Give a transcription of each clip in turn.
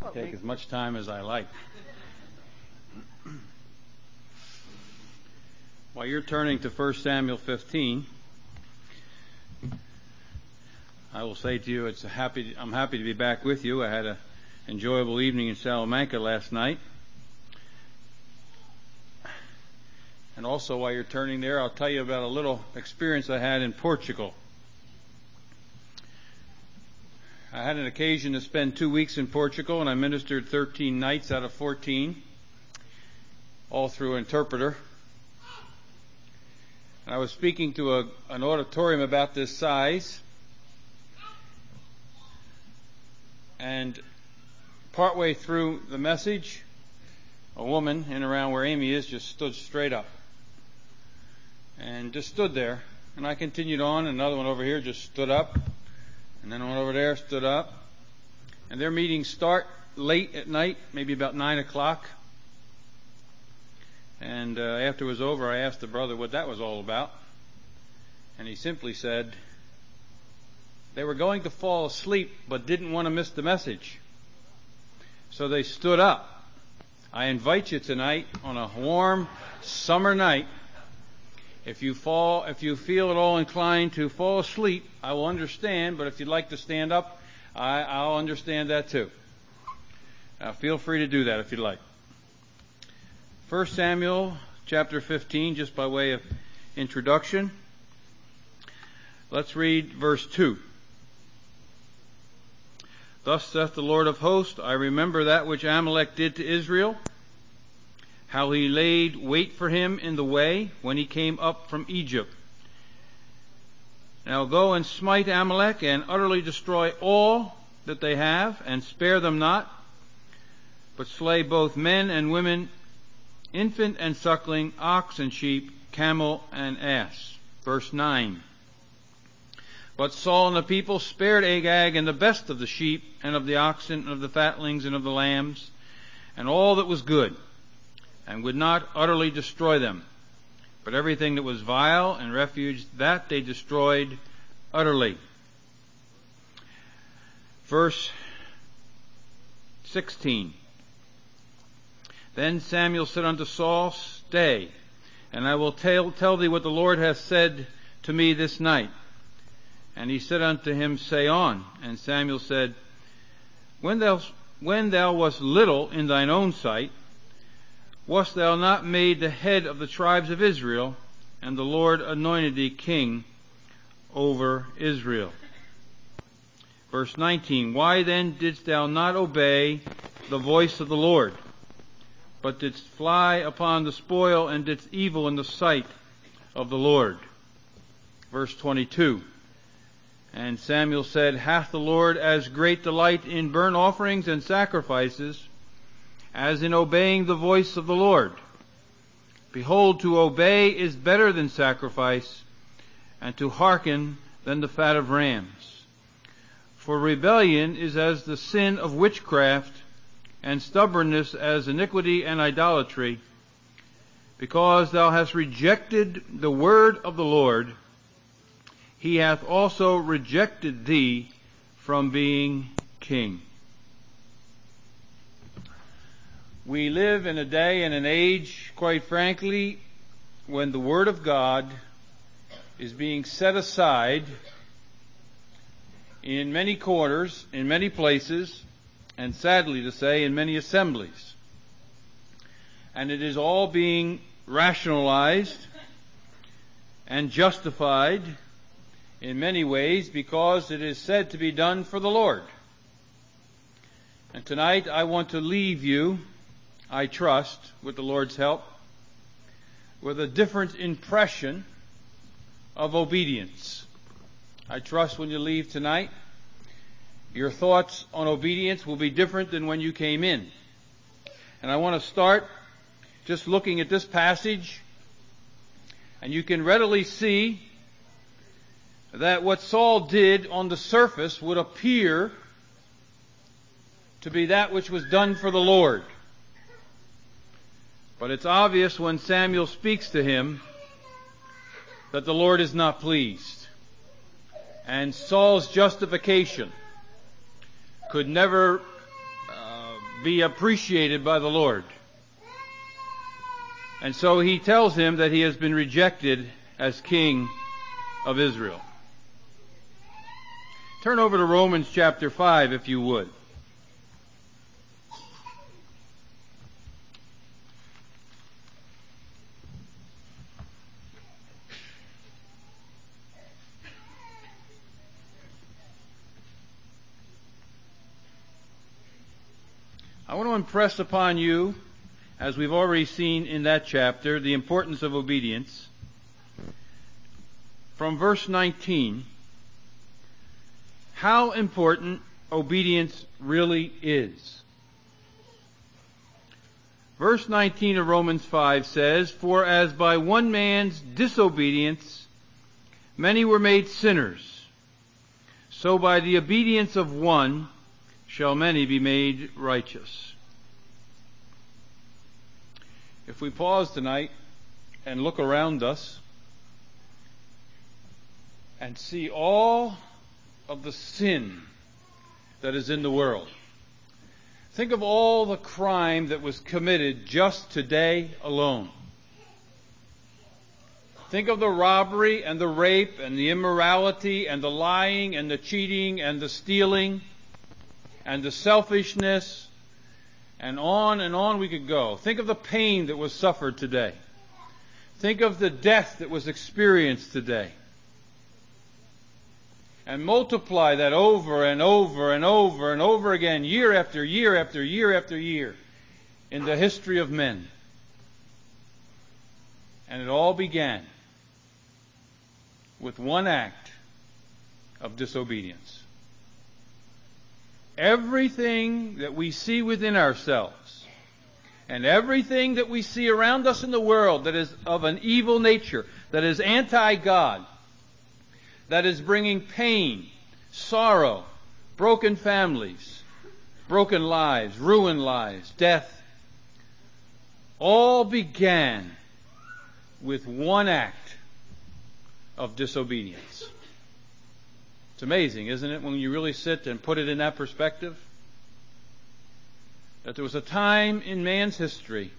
Take as much time as I like. While you're turning to 1 Samuel 15, I will say to you, I'm happy to be back with you. I had an enjoyable evening in Salamanca last night. And also, while you're turning there, I'll tell you about a little experience I had in Portugal. I had an occasion to spend 2 weeks in Portugal, and I ministered 13 nights out of 14, all through interpreter. And I was speaking to an auditorium about this size, and partway through the message, a woman in around where Amy is just stood straight up and just stood there. And I continued on. Another one over here just stood up, and then one over there stood up. And their meetings start late at night, maybe about 9 o'clock. And after it was over, I asked the brother what that was all about. And he simply said they were going to fall asleep but didn't want to miss the message. So they stood up. I invite you tonight on a warm summer night, if you feel at all inclined to fall asleep, I will understand, but if you'd like to stand up, I'll understand that too. Feel free to do that if you'd like. 1 Samuel chapter 15, just by way of introduction. Let's read verse 2. Thus saith the Lord of hosts, I remember that which Amalek did to Israel, how he laid wait for him in the way when he came up from Egypt. Now go and smite Amalek and utterly destroy all that they have, and spare them not, but slay both men and women, infant and suckling, ox and sheep, camel and ass. Verse 9. But Saul and the people spared Agag and the best of the sheep and of the oxen and of the fatlings and of the lambs and all that was good, and would not utterly destroy them. But everything that was vile and refuse, that they destroyed utterly. Verse 16. Then Samuel said unto Saul, Stay, and I will tell thee what the Lord hath said to me this night. And he said unto him, Say on. And Samuel said, When thou wast little in thine own sight, wast thou not made the head of the tribes of Israel, and the Lord anointed thee king over Israel. Verse 19, Why then didst thou not obey the voice of the Lord, but didst fly upon the spoil, and didst evil in the sight of the Lord? Verse 22, And Samuel said, Hath the Lord as great delight in burnt offerings and sacrifices as in obeying the voice of the Lord? Behold, to obey is better than sacrifice, and to hearken than the fat of rams. For rebellion is as the sin of witchcraft, and stubbornness as iniquity and idolatry. Because thou hast rejected the word of the Lord, he hath also rejected thee from being king. We live in a day and an age, quite frankly, when the Word of God is being set aside in many quarters, in many places, and sadly to say, in many assemblies. And it is all being rationalized and justified in many ways because it is said to be done for the Lord. And tonight I want to leave you, I trust, with the Lord's help, with a different impression of obedience. I trust when you leave tonight, your thoughts on obedience will be different than when you came in. And I want to start just looking at this passage, and you can readily see that what Saul did on the surface would appear to be that which was done for the Lord. But it's obvious when Samuel speaks to him that the Lord is not pleased. And Saul's justification could never be appreciated by the Lord. And so he tells him that he has been rejected as king of Israel. Turn over to Romans chapter 5, if you would. I want to impress upon you, as we've already seen in that chapter, the importance of obedience. From verse 19, how important obedience really is. Verse 19 of Romans 5 says, "For as by one man's disobedience many were made sinners, so by the obedience of one shall many be made righteous." If we pause tonight and look around us and see all of the sin that is in the world, think of all the crime that was committed just today alone. Think of the robbery and the rape and the immorality and the lying and the cheating and the stealing and the selfishness, and on we could go. Think of the pain that was suffered today. Think of the death that was experienced today. And multiply that over and over and over and over again, year after year after year after year, in the history of men. And it all began with one act of disobedience. Everything that we see within ourselves and everything that we see around us in the world that is of an evil nature, that is anti-God, that is bringing pain, sorrow, broken families, broken lives, ruined lives, death, all began with one act of disobedience. It's amazing, isn't it, when you really sit and put it in that perspective? That there was a time in man's history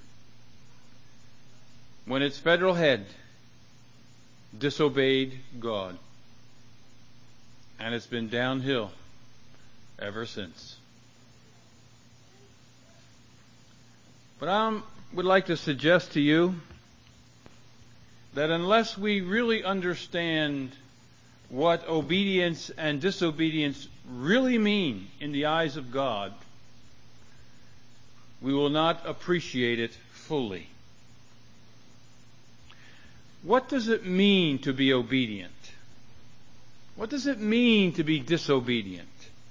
when its federal head disobeyed God. And it's been downhill ever since. But I would like to suggest to you that unless we really understand what obedience and disobedience really mean in the eyes of God, we will not appreciate it fully. What does it mean to be obedient? What does it mean to be disobedient?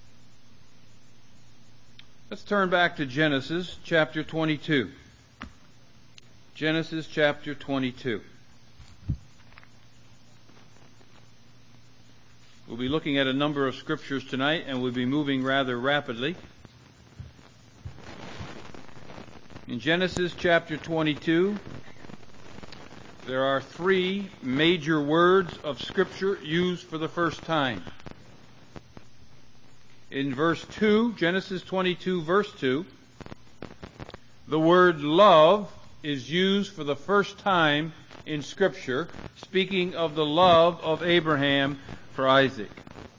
Let's turn back to Genesis chapter 22. Genesis chapter 22. We'll be looking at a number of scriptures tonight, and we'll be moving rather rapidly. In Genesis chapter 22, there are three major words of Scripture used for the first time. In verse 2, Genesis 22, verse 2, the word love is used for the first time in Scripture, speaking of the love of Abraham for Isaac.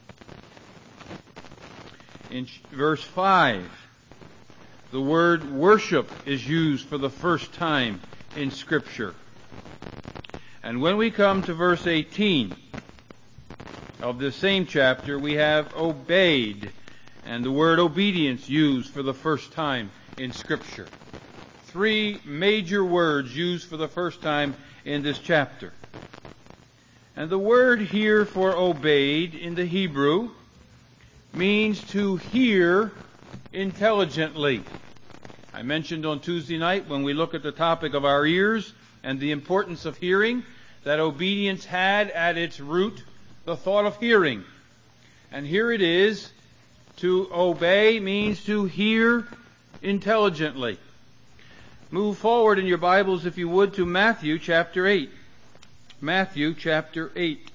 In verse 5, the word worship is used for the first time in Scripture. And when we come to verse 18 of this same chapter, we have obeyed, and the word obedience used for the first time in Scripture. Three major words used for the first time in this chapter. And the word here for obeyed in the Hebrew means to hear intelligently. I mentioned on Tuesday night, when we look at the topic of our ears and the importance of hearing, that obedience had at its root the thought of hearing. And here it is, to obey means to hear intelligently. Move forward in your Bibles, if you would, to Matthew chapter 8. Matthew chapter 8.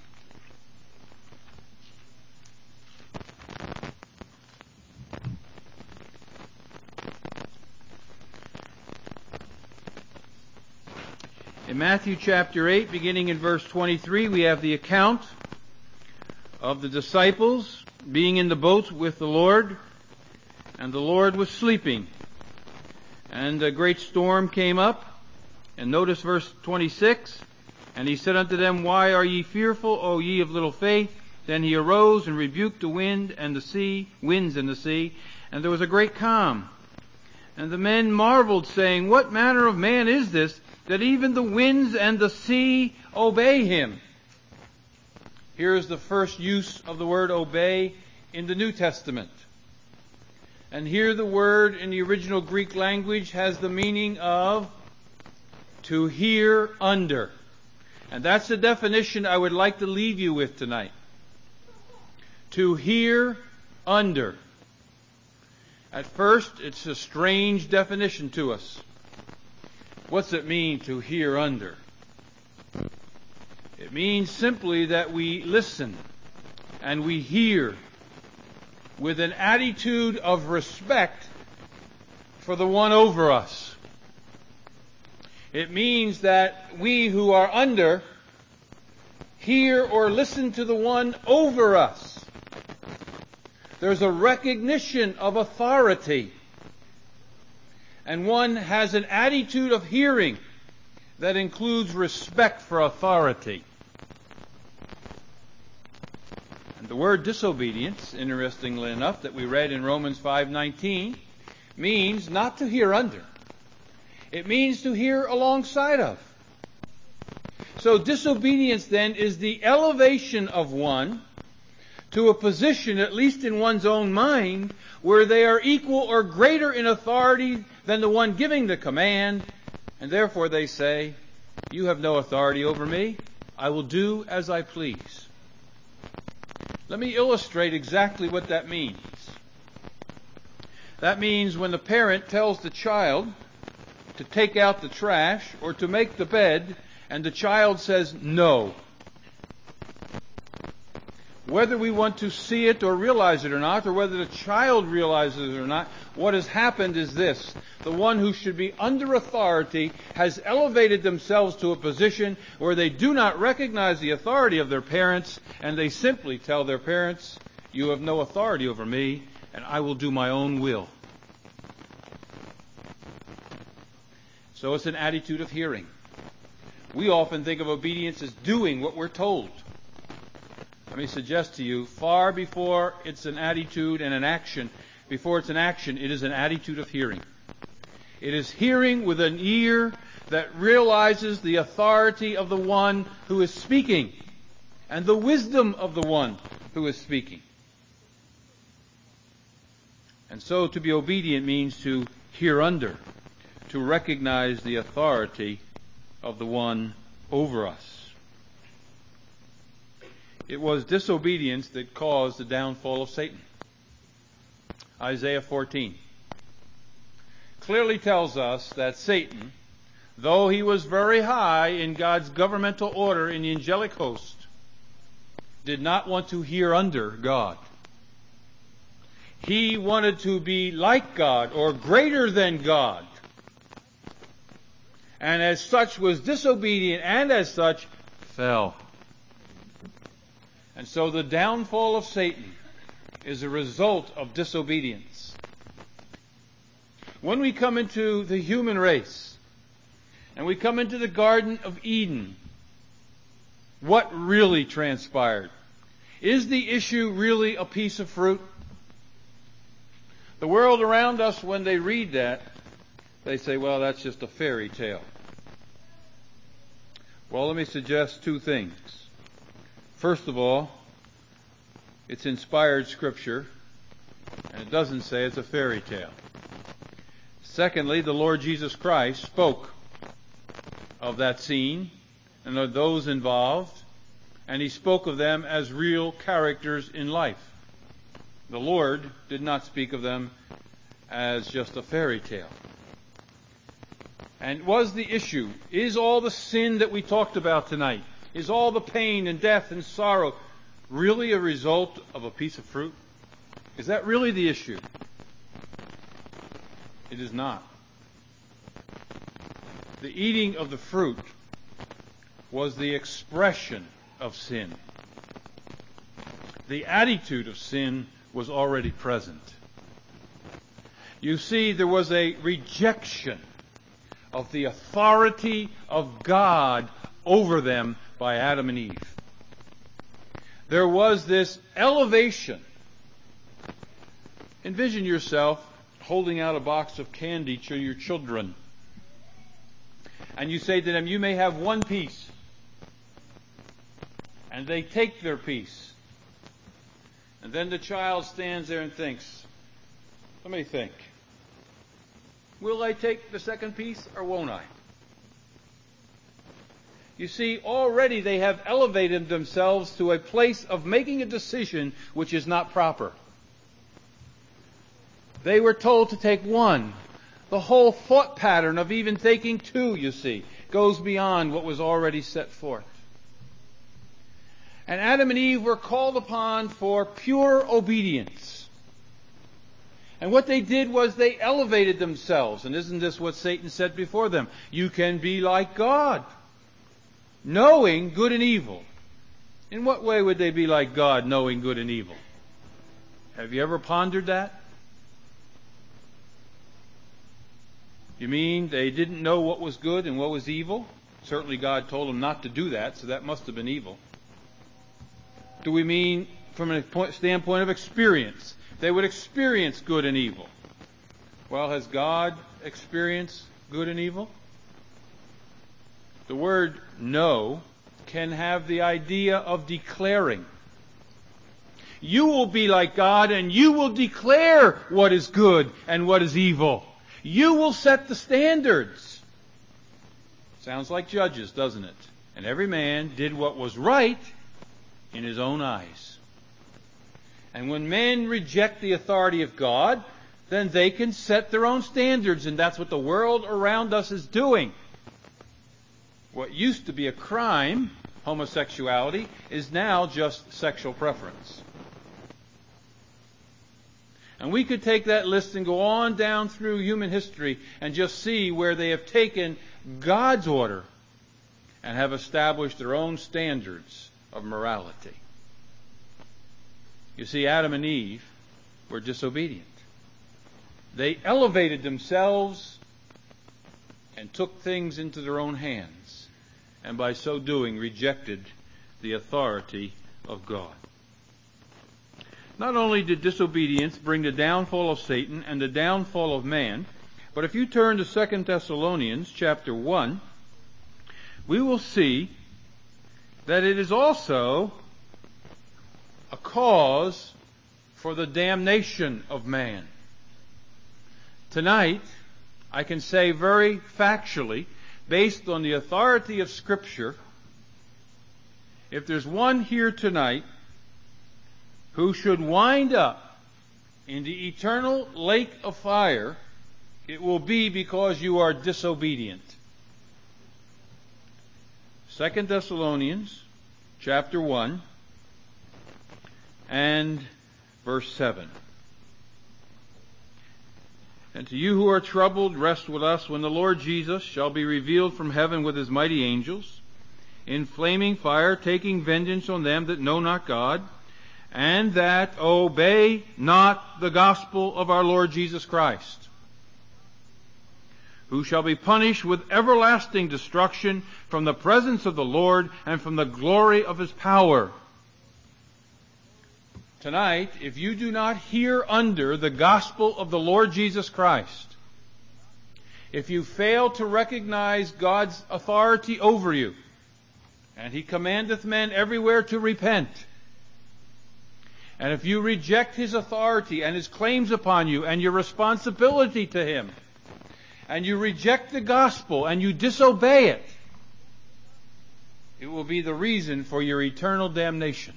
In Matthew chapter 8, beginning in verse 23, we have the account of the disciples being in the boat with the Lord, and the Lord was sleeping. And a great storm came up, and notice verse 26, and he said unto them, Why are ye fearful, O ye of little faith? Then he arose and rebuked the winds and the sea, and there was a great calm. And the men marveled, saying, What manner of man is this, that even the winds and the sea obey him? Here is the first use of the word obey in the New Testament. And here the word in the original Greek language has the meaning of to hear under. And that's the definition I would like to leave you with tonight. To hear under. At first, it's a strange definition to us. What's it mean to hear under? It means simply that we listen and we hear with an attitude of respect for the one over us. It means that we who are under hear or listen to the one over us. There's a recognition of authority. And one has an attitude of hearing that includes respect for authority. And the word disobedience, interestingly enough, that we read in Romans 5:19, means not to hear under. It means to hear alongside of. So disobedience then is the elevation of one to a position, at least in one's own mind, where they are equal or greater in authority than the one giving the command, and therefore they say, You have no authority over me. I will do as I please. Let me illustrate exactly what that means. That means when the parent tells the child to take out the trash or to make the bed, and the child says no. Whether we want to see it or realize it or not, or whether the child realizes it or not, what has happened is this. The one who should be under authority has elevated themselves to a position where they do not recognize the authority of their parents, and they simply tell their parents, You have no authority over me, and I will do my own will. So it's an attitude of hearing. We often think of obedience as doing what we're told. Let me suggest to you, far before it's an attitude and an action, before it's an action, it is an attitude of hearing. It is hearing with an ear that realizes the authority of the one who is speaking and the wisdom of the one who is speaking. And so to be obedient means to hear under, to recognize the authority of the one over us. It was disobedience that caused the downfall of Satan. Isaiah 14 clearly tells us that Satan, though he was very high in God's governmental order in the angelic host, did not want to hear under God. He wanted to be like God or greater than God. And as such was disobedient, and as such fell. And so the downfall of Satan is a result of disobedience. When we come into the human race, and we come into the Garden of Eden, what really transpired? Is the issue really a piece of fruit? The world around us, when they read that, they say, well, that's just a fairy tale. Well, let me suggest two things. First of all, it's inspired scripture, and it doesn't say it's a fairy tale. Secondly, the Lord Jesus Christ spoke of that scene and of those involved, and he spoke of them as real characters in life. The Lord did not speak of them as just a fairy tale. And was the issue, is all the sin that we talked about tonight, is all the pain and death and sorrow really a result of a piece of fruit? Is that really the issue? It is not. The eating of the fruit was the expression of sin. The attitude of sin was already present. You see, there was a rejection of the authority of God over them by Adam and Eve. There was this elevation. Envision yourself holding out a box of candy to your children. And you say to them, you may have one piece. And they take their piece. And then the child stands there and thinks, let me think. Will I take the second piece or won't I? You see, already they have elevated themselves to a place of making a decision which is not proper. They were told to take one. The whole thought pattern of even taking two, you see, goes beyond what was already set forth. And Adam and Eve were called upon for pure obedience. And what they did was they elevated themselves. And isn't this what Satan said before them? You can be like God, knowing good and evil. In what way would they be like God, knowing good and evil? Have you ever pondered that? You mean they didn't know what was good and what was evil? Certainly God told them not to do that, so that must have been evil. Do we mean from a standpoint of experience? They would experience good and evil. Well, has God experienced good and evil? The word know can have the idea of declaring. You will be like God and you will declare what is good and what is evil. You will set the standards. Sounds like Judges, doesn't it? And every man did what was right in his own eyes. And when men reject the authority of God, then they can set their own standards, and that's what the world around us is doing. What used to be a crime, homosexuality, is now just sexual preference. And we could take that list and go on down through human history and just see where they have taken God's order and have established their own standards of morality. You see, Adam and Eve were disobedient. They elevated themselves and took things into their own hands, and by so doing rejected the authority of God. Not only did disobedience bring the downfall of Satan and the downfall of man, but if you turn to 2 Thessalonians chapter 1, we will see that it is also a cause for the damnation of man. Tonight, I can say very factually, based on the authority of Scripture, if there's one here tonight who should wind up in the eternal lake of fire, it will be because you are disobedient. 2 Thessalonians chapter 1 and verse 7. And to you who are troubled, rest with us when the Lord Jesus shall be revealed from heaven with his mighty angels, in flaming fire, taking vengeance on them that know not God, and that obey not the gospel of our Lord Jesus Christ, who shall be punished with everlasting destruction from the presence of the Lord and from the glory of his power. Tonight, if you do not hear under the gospel of the Lord Jesus Christ, if you fail to recognize God's authority over you, and he commandeth men everywhere to repent, and if you reject his authority and his claims upon you and your responsibility to him, and you reject the gospel and you disobey it, it will be the reason for your eternal damnation.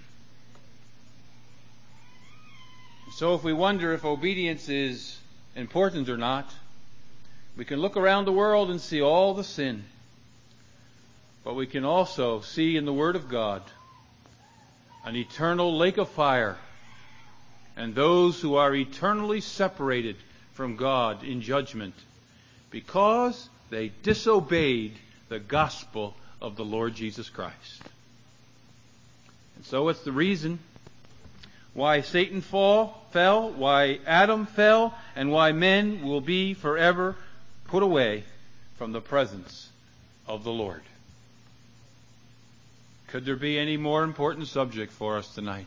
So if we wonder if obedience is important or not, we can look around the world and see all the sin. But we can also see in the Word of God an eternal lake of fire, and those who are eternally separated from God in judgment because they disobeyed the gospel of the Lord Jesus Christ. And so it's the reason why Satan fell, why Adam fell, and why men will be forever put away from the presence of the Lord. Could there be any more important subject for us tonight?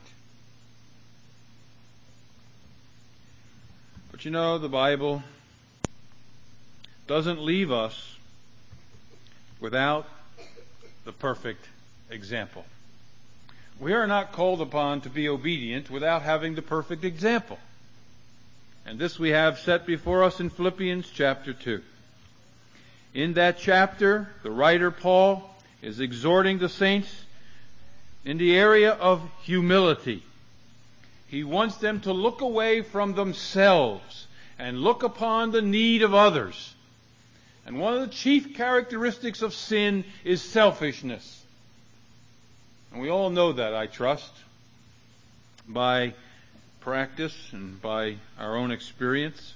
But you know, the Bible doesn't leave us without the perfect example. We are not called upon to be obedient without having the perfect example. And this we have set before us in Philippians chapter 2. In that chapter, the writer Paul is exhorting the saints in the area of humility. He wants them to look away from themselves and look upon the need of others. And one of the chief characteristics of sin is selfishness. And we all know that, I trust, by practice and by our own experience.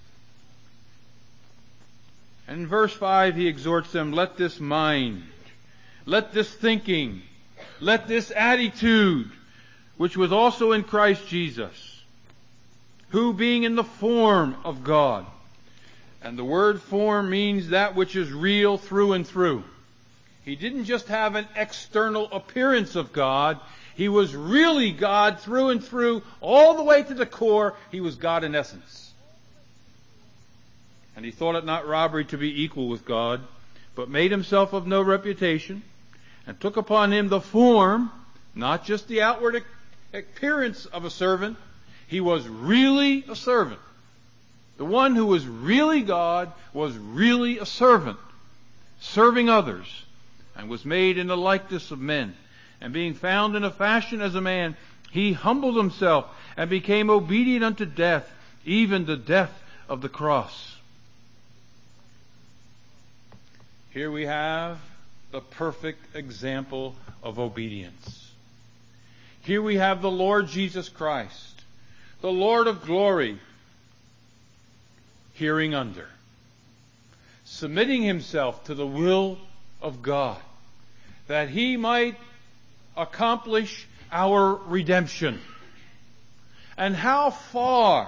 And in verse 5 he exhorts them, let this mind, let this thinking, let this attitude, which was also in Christ Jesus, who being in the form of God, and the word form means that which is real through and through. He didn't just have an external appearance of God. He was really God through and through, all the way to the core. He was God in essence. And he thought it not robbery to be equal with God, but made himself of no reputation, and took upon him the form, not just the outward appearance of a servant. He was really a servant. The one who was really God was really a servant, serving others, and was made in the likeness of men. And being found in a fashion as a man, he humbled himself and became obedient unto death, even the death of the cross. Here we have the perfect example of obedience. Here we have the Lord Jesus Christ, the Lord of glory, hearing under, submitting himself to the will of God, that he might accomplish our redemption. And how far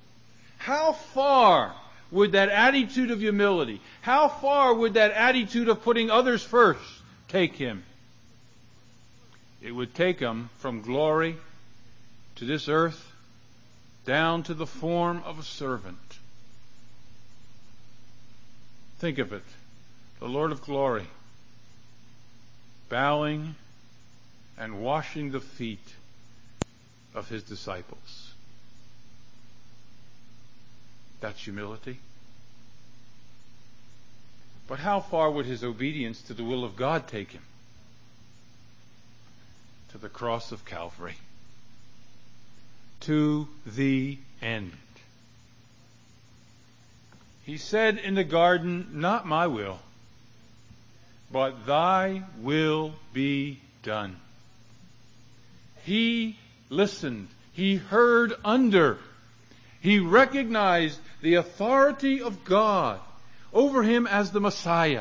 would that attitude of humility, how far would that attitude of putting others first take him? It would take him from glory to this earth down to the form of a servant. Think of it. The Lord of glory bowing and washing the feet of his disciples. That's humility. But how far would his obedience to the will of God take him? To the cross of Calvary. To the end. He said in the garden, not my will, but thy will be done. He listened. He heard under. He recognized the authority of God over him as the Messiah.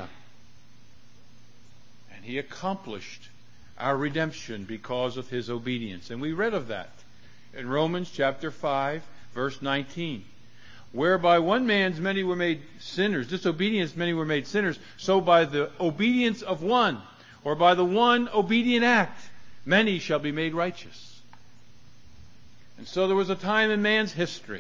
And he accomplished our redemption because of his obedience. And we read of that in Romans chapter 5, verse 19. Whereby one man's many were made sinners, disobedience many were made sinners, so by the obedience of one, or by the one obedient act, many shall be made righteous. And so there was a time in man's history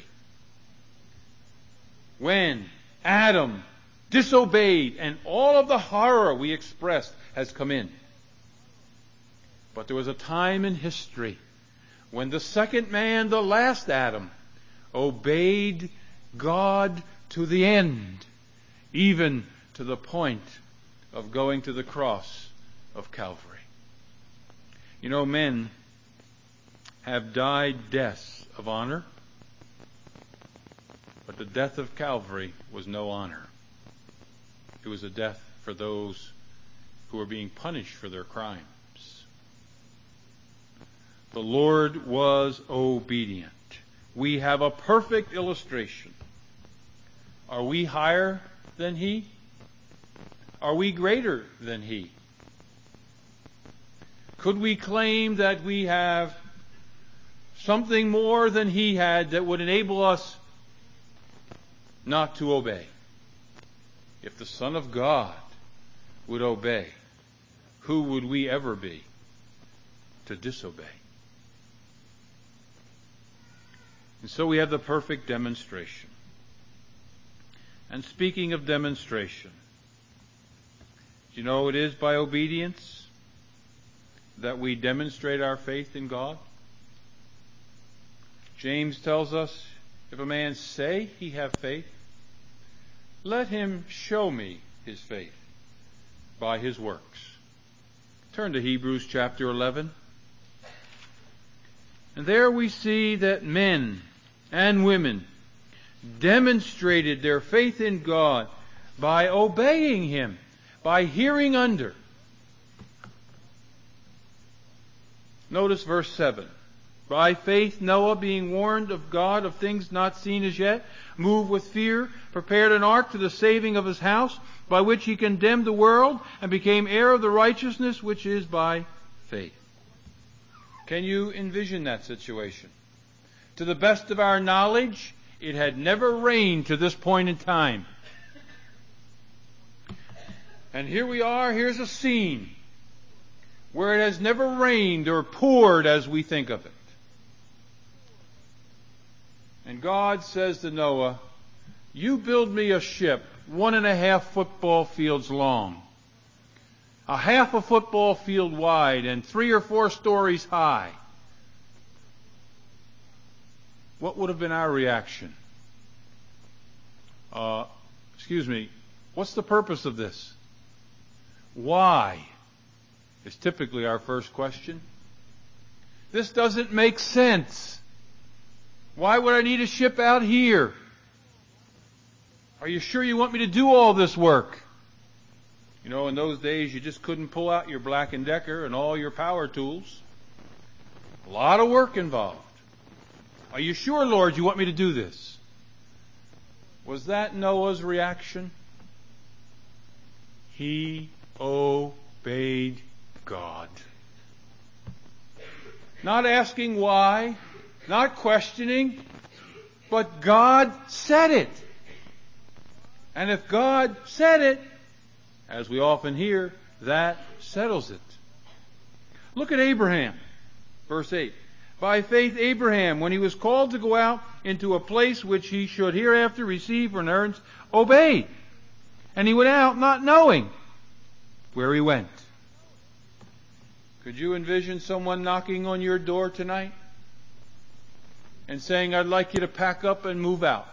when Adam disobeyed, and all of the horror we expressed has come in. But there was a time in history when the second man, the last Adam, obeyed God to the end, even to the point of going to the cross of Calvary. You know, men have died deaths of honor, but the death of Calvary was no honor. It was a death for those who were being punished for their crimes. The Lord was obedient. We have a perfect illustration. Are we higher than He? Are we greater than He? Could we claim that we have something more than he had that would enable us not to obey? If the Son of God would obey, who would we ever be to disobey? And so we have the perfect demonstration. And speaking of demonstration, do you know it is by obedience that we demonstrate our faith in God? James tells us, if a man say he have faith, let him show me his faith by his works. Turn to Hebrews chapter 11. And there we see that men and women demonstrated their faith in God by obeying Him, by hearing under. Notice verse 7. By faith Noah, being warned of God of things not seen as yet, moved with fear, prepared an ark to the saving of his house, by which he condemned the world and became heir of the righteousness which is by faith. Can you envision that situation? To the best of our knowledge, it had never rained to this point in time. And here we are, here's a scene where it has never rained or poured as we think of it. And God says to Noah, you build me a ship 1.5 football fields long, a half a football field wide, and 3 or 4 stories high. What would have been our reaction? What's the purpose of this? Why? Is typically our first question. This doesn't make sense. Why would I need a ship out here? Are you sure you want me to do all this work? You know, in those days you just couldn't pull out your Black & Decker and all your power tools. A lot of work involved. Are you sure, Lord, you want me to do this? Was that Noah's reaction? He obeyed God. Not asking why, not questioning, but God said it. And if God said it, as we often hear, that settles it. Look at Abraham, verse 8. By faith Abraham, when he was called to go out into a place which he should hereafter receive for an inheritance, obeyed. And he went out not knowing where he went. Could you envision someone knocking on your door tonight and saying, I'd like you to pack up and move out?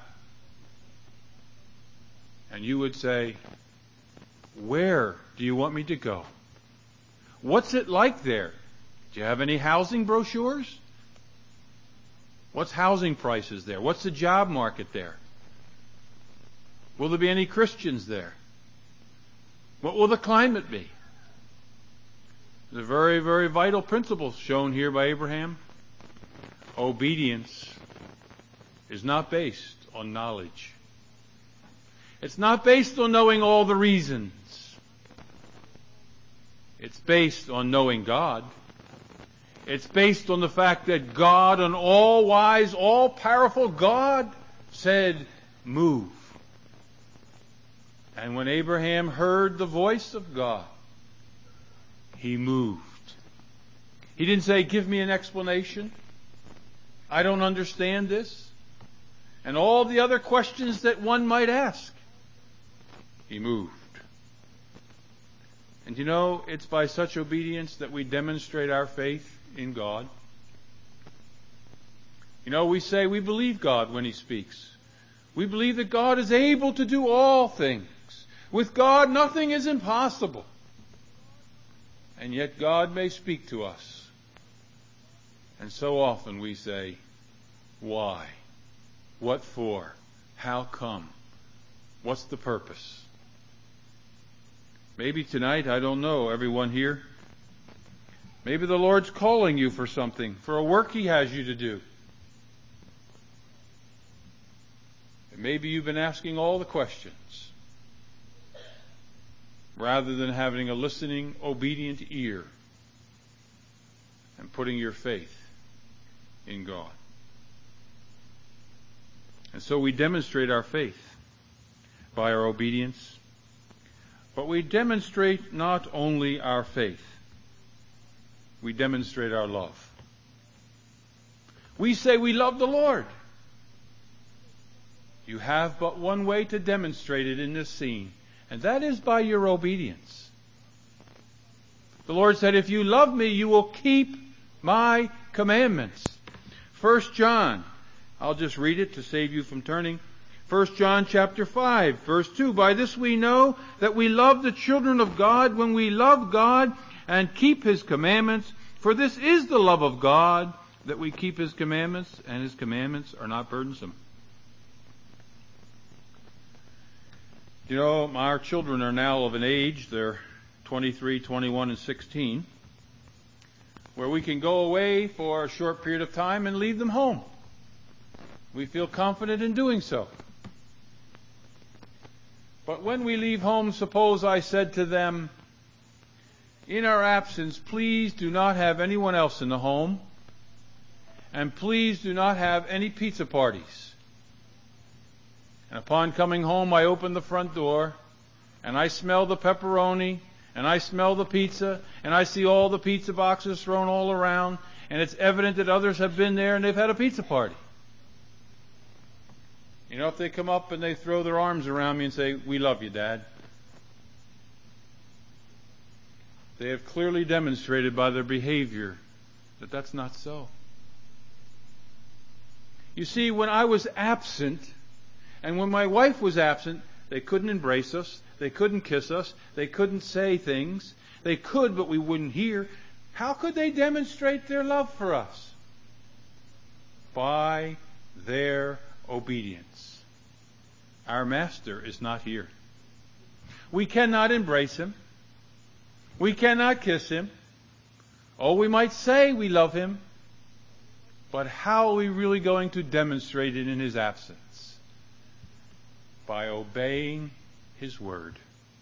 And you would say, where do you want me to go? What's it like there? Do you have any housing brochures? What's housing prices there? What's the job market there? Will there be any Christians there? What will the climate be? The very, very vital principle shown here by Abraham. Obedience is not based on knowledge. It's not based on knowing all the reasons. It's based on knowing God. It's based on the fact that God, an all-wise, all-powerful God, said, move. And when Abraham heard the voice of God, he moved. He didn't say, give me an explanation. I don't understand this. And all the other questions that one might ask. He moved. And you know, it's by such obedience that we demonstrate our faith in God. You know, we say we believe God when He speaks. We believe that God is able to do all things. With God, nothing is impossible. And yet God may speak to us. And so often we say, why? What for? How come? What's the purpose? Maybe tonight, I don't know, everyone here. Maybe the Lord's calling you for something, for a work He has you to do. And maybe you've been asking all the questions rather than having a listening, obedient ear. and putting your faith in God. And so we demonstrate our faith by our obedience, but we demonstrate not only our faith, we demonstrate our love. We say we love the Lord. You have but one way to demonstrate it in this scene, and that is by your obedience. The Lord said, if you love me, you will keep my commandments. 1 John, I'll just read it to save you from turning. 1 John chapter 5, verse 2, by this we know that we love the children of God when we love God and keep His commandments. For this is the love of God, that we keep His commandments, and His commandments are not burdensome. You know, our children are now of an age, they're 23, 21, and 16, where we can go away for a short period of time and leave them home. We feel confident in doing so. But when we leave home, suppose I said to them, in our absence, please do not have anyone else in the home, and please do not have any pizza parties. And upon coming home, I open the front door, and I smell the pepperoni, and I smell the pizza, and I see all the pizza boxes thrown all around, and it's evident that others have been there and they've had a pizza party. You know, if they come up and they throw their arms around me and say, we love you, Dad, they have clearly demonstrated by their behavior that that's not so. You see, when I was absent, and when my wife was absent, they couldn't embrace us, they couldn't kiss us, they couldn't say things. They could, but we wouldn't hear. How could they demonstrate their love for us? By their obedience. Our Master is not here. We cannot embrace Him. We cannot kiss Him. Oh, we might say we love Him, but how are we really going to demonstrate it in His absence? By obeying His word.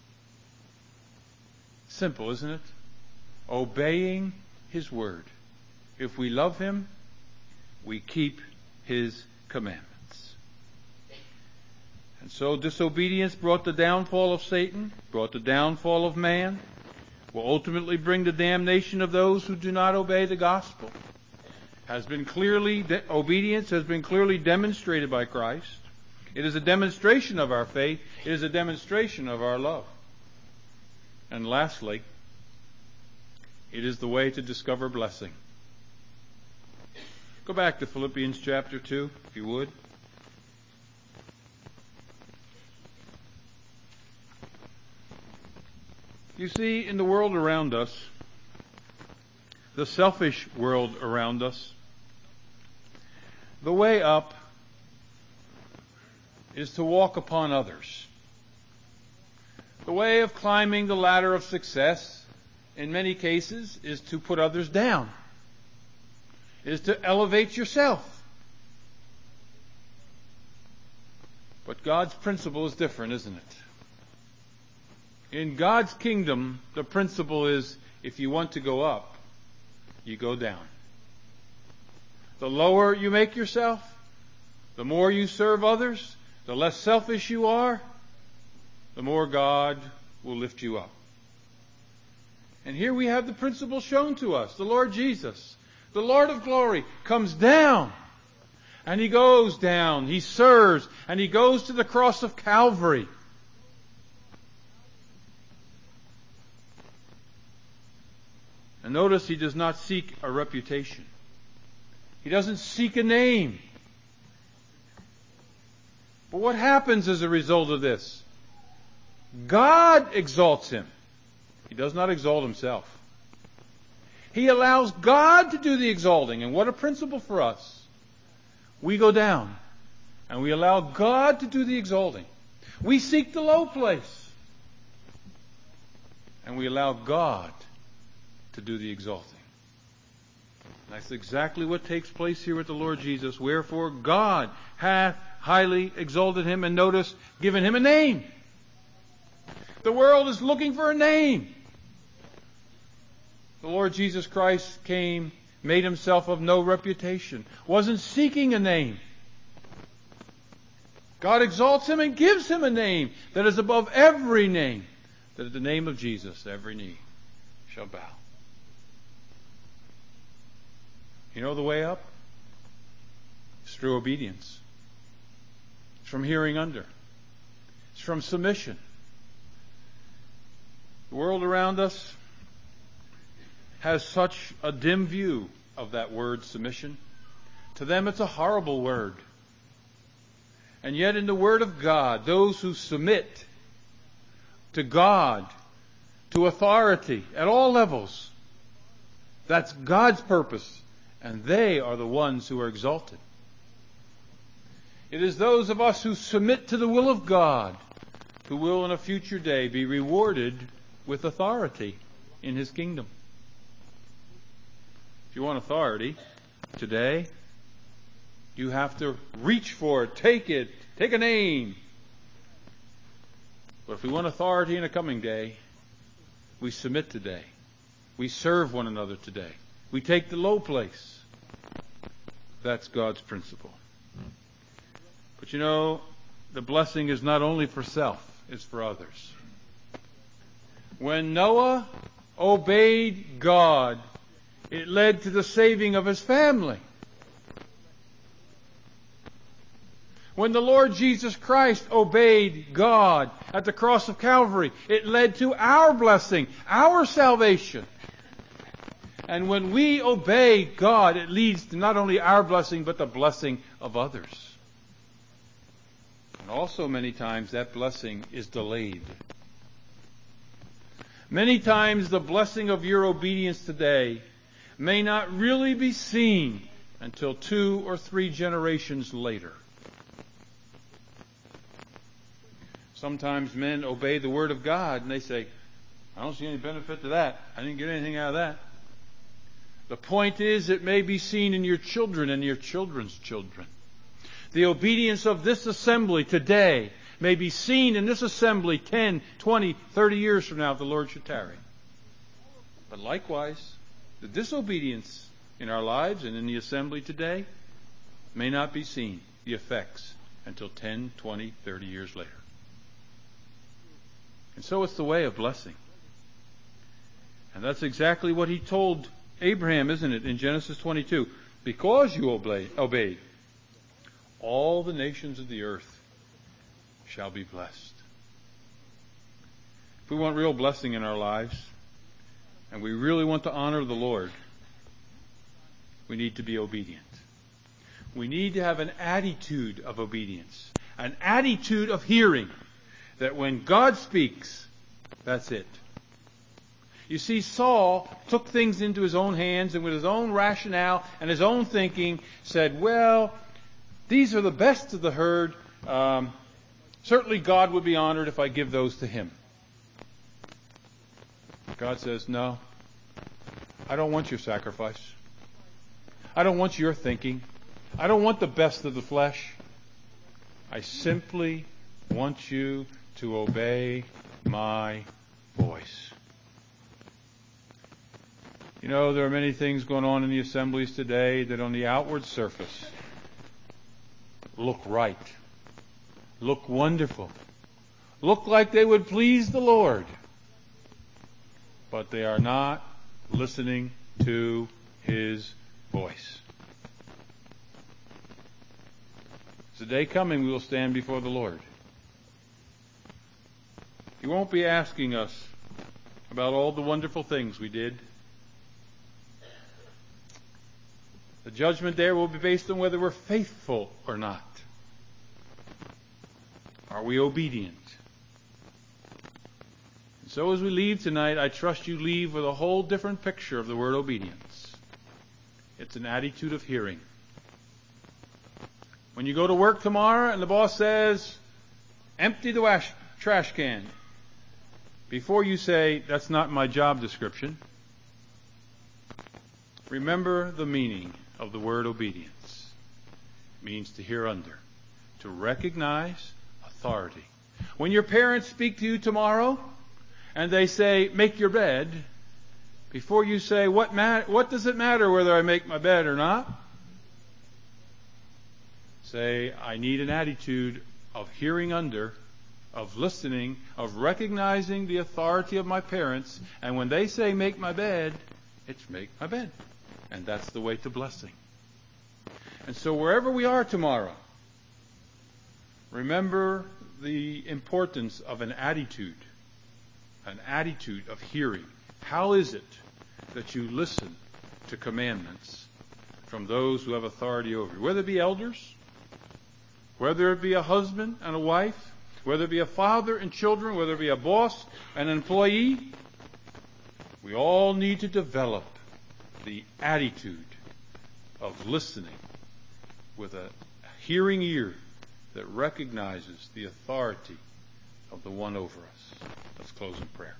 Simple, isn't it? Obeying His word. If we love Him, we keep His commandments. And so disobedience brought the downfall of Satan, brought the downfall of man, will ultimately bring the damnation of those who do not obey the gospel. Obedience has been clearly demonstrated by Christ. It is a demonstration of our faith. It is a demonstration of our love. And lastly, it is the way to discover blessing. Go back to Philippians chapter 2, if you would. You see, in the world around us, the selfish world around us, the way up is to walk upon others. The way of climbing the ladder of success, in many cases, is to put others down, is to elevate yourself. But God's principle is different, isn't it? In God's kingdom, the principle is, if you want to go up, you go down. The lower you make yourself, the more you serve others, the less selfish you are, the more God will lift you up. And here we have the principle shown to us. The Lord Jesus, the Lord of glory, comes down. And He goes down. He serves. And He goes to the cross of Calvary. And notice He does not seek a reputation. He doesn't seek a name. But what happens as a result of this? God exalts Him. He does not exalt Himself. He allows God to do the exalting. And what a principle for us. We go down and we allow God to do the exalting. We seek the low place and we allow God to do the exalting. That's exactly what takes place here with the Lord Jesus. Wherefore God hath highly exalted Him, and notice, given Him a name. The world is looking for a name. The Lord Jesus Christ came made himself of no reputation, wasn't seeking a name. God exalts him and gives him a name that is above every name, that at the name of Jesus every knee shall bow. You know the way up? It's through obedience. It's from hearing under. It's from submission. The world around us has such a dim view of that word submission. To them it's a horrible word. And yet in the Word of God, those who submit to God, to authority at all levels, that's God's purpose, and they are the ones who are exalted. It is those of us who submit to the will of God who will in a future day be rewarded with authority in His kingdom. If you want authority today, you have to reach for it, take a name. But if we want authority in a coming day, we submit today. We serve one another today. We take the low place. That's God's principle. But you know, the blessing is not only for self, it's for others. When Noah obeyed God, it led to the saving of his family. When the Lord Jesus Christ obeyed God at the cross of Calvary, it led to our blessing, our salvation. And when we obey God, it leads to not only our blessing, but the blessing of others. And also many times that blessing is delayed. Many times the blessing of your obedience today may not really be seen until 2 or 3 generations later. Sometimes men obey the Word of God and they say, I don't see any benefit to that. I didn't get anything out of that. The point is, it may be seen in your children and your children's children. The obedience of this assembly today may be seen in this assembly 10, 20, 30 years from now if the Lord should tarry. But likewise, the disobedience in our lives and in the assembly today may not be seen, the effects, until 10, 20, 30 years later. And so it's the way of blessing. And that's exactly what He told Abraham, isn't it, in Genesis 22? Because you obeyed, all the nations of the earth shall be blessed. If we want real blessing in our lives, and we really want to honor the Lord, we need to be obedient. We need to have an attitude of obedience, an attitude of hearing, that when God speaks, that's it. You see, Saul took things into his own hands and with his own rationale and his own thinking said, well, these are the best of the herd. Certainly God would be honored if I give those to him. God says, no, I don't want your sacrifice. I don't want your thinking. I don't want the best of the flesh. I simply want you to obey my voice. You know, there are many things going on in the assemblies today that on the outward surface look right, look wonderful, look like they would please the Lord, but they are not listening to His voice. There's a day coming we will stand before the Lord. He won't be asking us about all the wonderful things we did. The judgment there will be based on whether we're faithful or not. Are we obedient? And so as we leave tonight, I trust you leave with a whole different picture of the word obedience. It's an attitude of hearing. When you go to work tomorrow and the boss says, empty the trash can, before you say, that's not my job description, remember the meaning of the word obedience. It means to hear under, to recognize authority. When your parents speak to you tomorrow and they say, make your bed, Before you say, what does it matter whether I make my bed or not? Say, I need an attitude of hearing under, of listening, of recognizing the authority of my parents, and when they say make my bed, it's make my bed. And that's the way to blessing. And so wherever we are tomorrow, remember the importance of an attitude of hearing. How is it that you listen to commandments from those who have authority over you? Whether it be elders, whether it be a husband and a wife, whether it be a father and children, whether it be a boss and an employee, we all need to develop the attitude of listening with a hearing ear that recognizes the authority of the one over us. Let's close in prayer.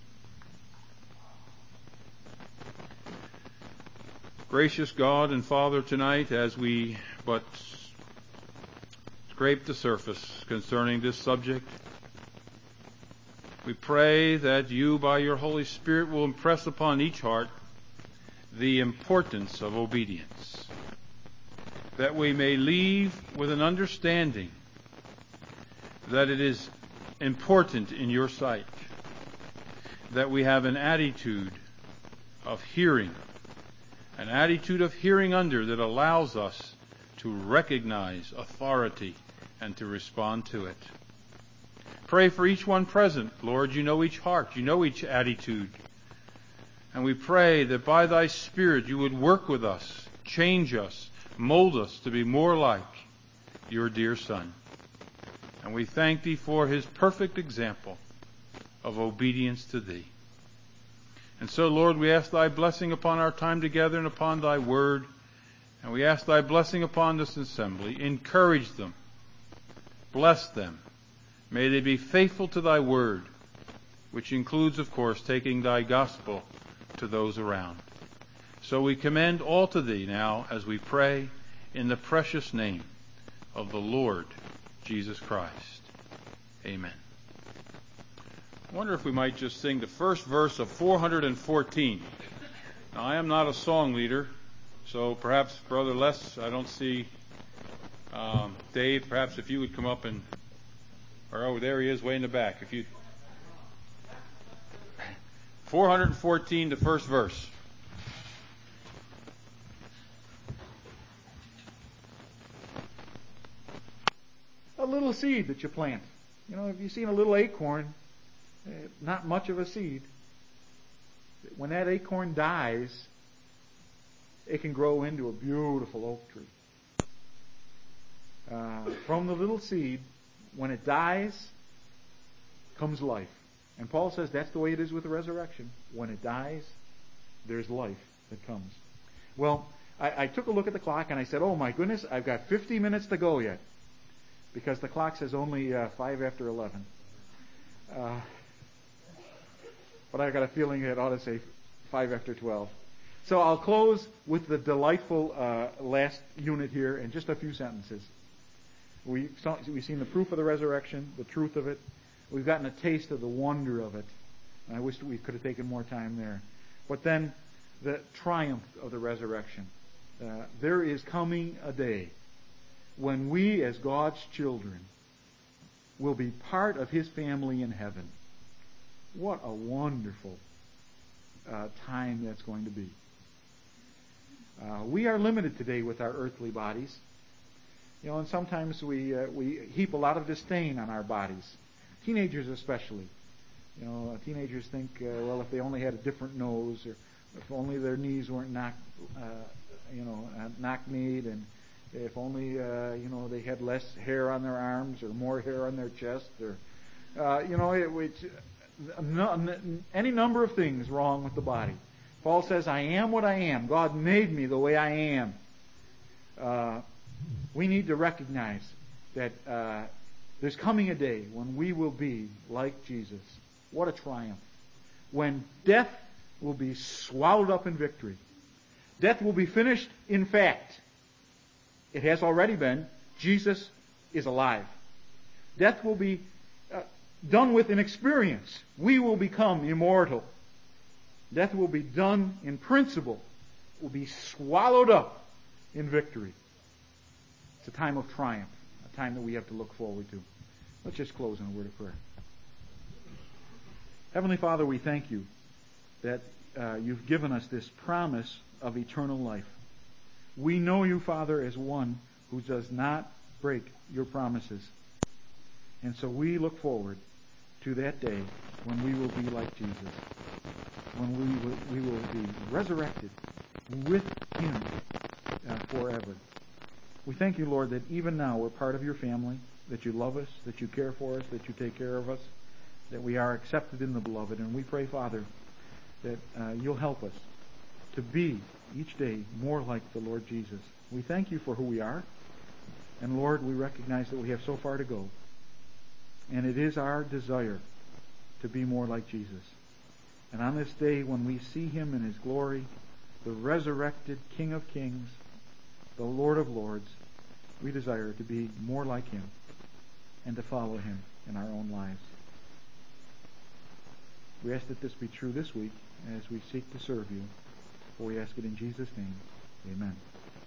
Gracious God and Father, tonight as we but scrape the surface concerning this subject, we pray that you, by your Holy Spirit, will impress upon each heart the importance of obedience, that we may leave with an understanding that it is important in your sight, that we have an attitude of hearing, an attitude of hearing under that allows us to recognize authority and to respond to it. Pray for each one present. Lord, you know each heart, you know each attitude. And we pray that by thy Spirit you would work with us, change us, mold us to be more like your dear Son. And we thank thee for his perfect example of obedience to thee. And so, Lord, we ask thy blessing upon our time together and upon thy word. And we ask thy blessing upon this assembly. Encourage them. Bless them. May they be faithful to thy word, which includes, of course, taking thy gospel to those around. So we commend all to thee now as we pray in the precious name of the Lord Jesus Christ. Amen. I wonder if we might just sing the first verse of 414. Now, I am not a song leader, so perhaps Brother Les, I don't see Dave, perhaps if you would come up and, oh, there he is way in the back. If you 414, the first verse. A little seed that you plant. You know, if you've seen a little acorn, not much of a seed. When that acorn dies, it can grow into a beautiful oak tree. From the little seed, when it dies, comes life. And Paul says that's the way it is with the resurrection. When it dies, there's life that comes. Well, I took a look at the clock and I said, oh my goodness, I've got 50 minutes to go yet. Because the clock says only 5 after 11. But I got a feeling it ought to say 5 after 12. So I'll close with the delightful last unit here in just a few sentences. We've seen the proof of the resurrection, the truth of it. We've gotten a taste of the wonder of it. And I wish we could have taken more time there. But then the triumph of the resurrection. There is coming a day when we, as God's children, will be part of his family in heaven. What a wonderful time that's going to be. We are limited today with our earthly bodies. You know, and sometimes we heap a lot of disdain on our bodies. Teenagers especially. You know, teenagers think, well, if they only had a different nose, or if only their knees weren't knock-kneed, and if only, they had less hair on their arms or more hair on their chest, or, any number of things wrong with the body. Paul says, I am what I am. God made me the way I am. We need to recognize that there's coming a day when we will be like Jesus. What a triumph. When death will be swallowed up in victory. Death will be finished in fact. It has already been. Jesus is alive. Death will be done with in experience. We will become immortal. Death will be done in principle, will be swallowed up in victory. It's a time of triumph, a time that we have to look forward to. Let's just close in a word of prayer. Heavenly Father, we thank you that you've given us this promise of eternal life. We know you, Father, as one who does not break your promises. And so we look forward to that day when we will be like Jesus, when we will be resurrected with him forever. We thank you, Lord, that even now we're part of your family, that you love us, that you care for us, that you take care of us, that we are accepted in the beloved. And we pray, Father, that you'll help us to be each day more like the Lord Jesus. We thank you for who we are. And Lord, we recognize that we have so far to go. And it is our desire to be more like Jesus. And on this day when we see him in his glory, the resurrected King of Kings, the Lord of Lords, we desire to be more like him and to follow him in our own lives. We ask that this be true this week as we seek to serve you. For we ask it in Jesus' name. Amen.